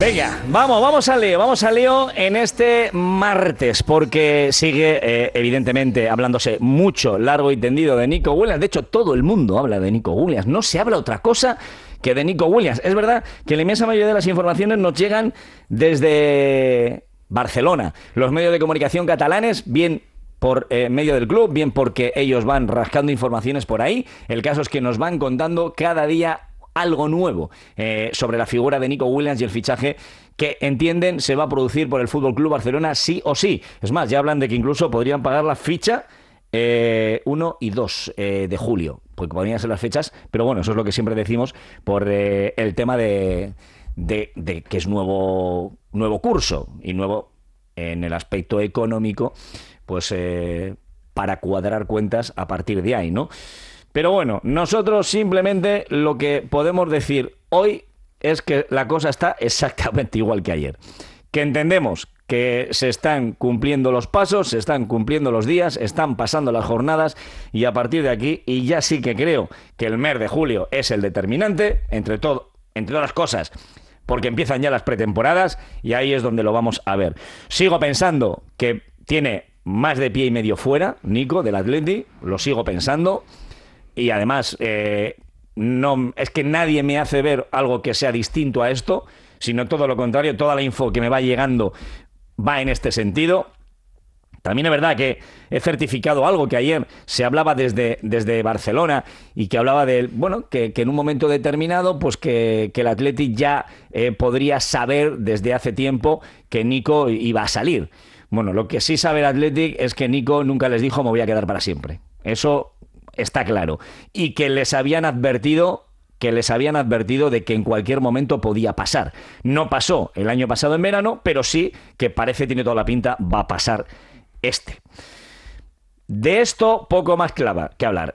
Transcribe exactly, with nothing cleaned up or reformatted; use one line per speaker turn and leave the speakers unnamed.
Venga, vamos, vamos al lío, vamos al lío en este martes, porque sigue eh, evidentemente hablándose mucho, largo y tendido de Nico Williams. De hecho, todo el mundo habla de Nico Williams, no se habla otra cosa que de Nico Williams. Es verdad que la inmensa mayoría de las informaciones nos llegan desde Barcelona. Los medios de comunicación catalanes, bien por eh, medio del club, bien porque ellos van rascando informaciones por ahí. El caso es que nos van contando cada día algo nuevo eh, sobre la figura de Nico Williams y el fichaje que entienden se va a producir por el F C Barcelona sí o sí. Es más, ya hablan de que incluso podrían pagar la ficha eh, uno y dos eh, de julio, porque podrían ser las fechas, pero bueno, eso es lo que siempre decimos por eh, el tema de, de, de que es nuevo, nuevo curso y nuevo en el aspecto económico, pues eh, para cuadrar cuentas a partir de ahí, ¿no? Pero bueno, nosotros simplemente lo que podemos decir hoy es que la cosa está exactamente igual que ayer. Que entendemos que se están cumpliendo los pasos, se están cumpliendo los días, están pasando las jornadas y a partir de aquí, y ya sí que creo que el mes de julio es el determinante, entre todo, entre todas las cosas, porque empiezan ya las pretemporadas y ahí es donde lo vamos a ver. Sigo pensando que tiene más de pie y medio fuera, Nico, del Atleti, lo sigo pensando. Y además, eh, no, es que nadie me hace ver algo que sea distinto a esto, sino todo lo contrario, toda la info que me va llegando va en este sentido. También es verdad que he certificado algo que ayer se hablaba desde, desde Barcelona y que hablaba de, bueno, que, que en un momento determinado, pues que, que el Athletic ya eh, podría saber desde hace tiempo que Nico iba a salir. Bueno, lo que sí sabe el Athletic es que Nico nunca les dijo me voy a quedar para siempre. Eso está claro. Y que les habían advertido, que les habían advertido de que en cualquier momento podía pasar. No pasó el año pasado en verano, pero sí que parece, tiene toda la pinta, va a pasar este. De esto poco más clava que hablar.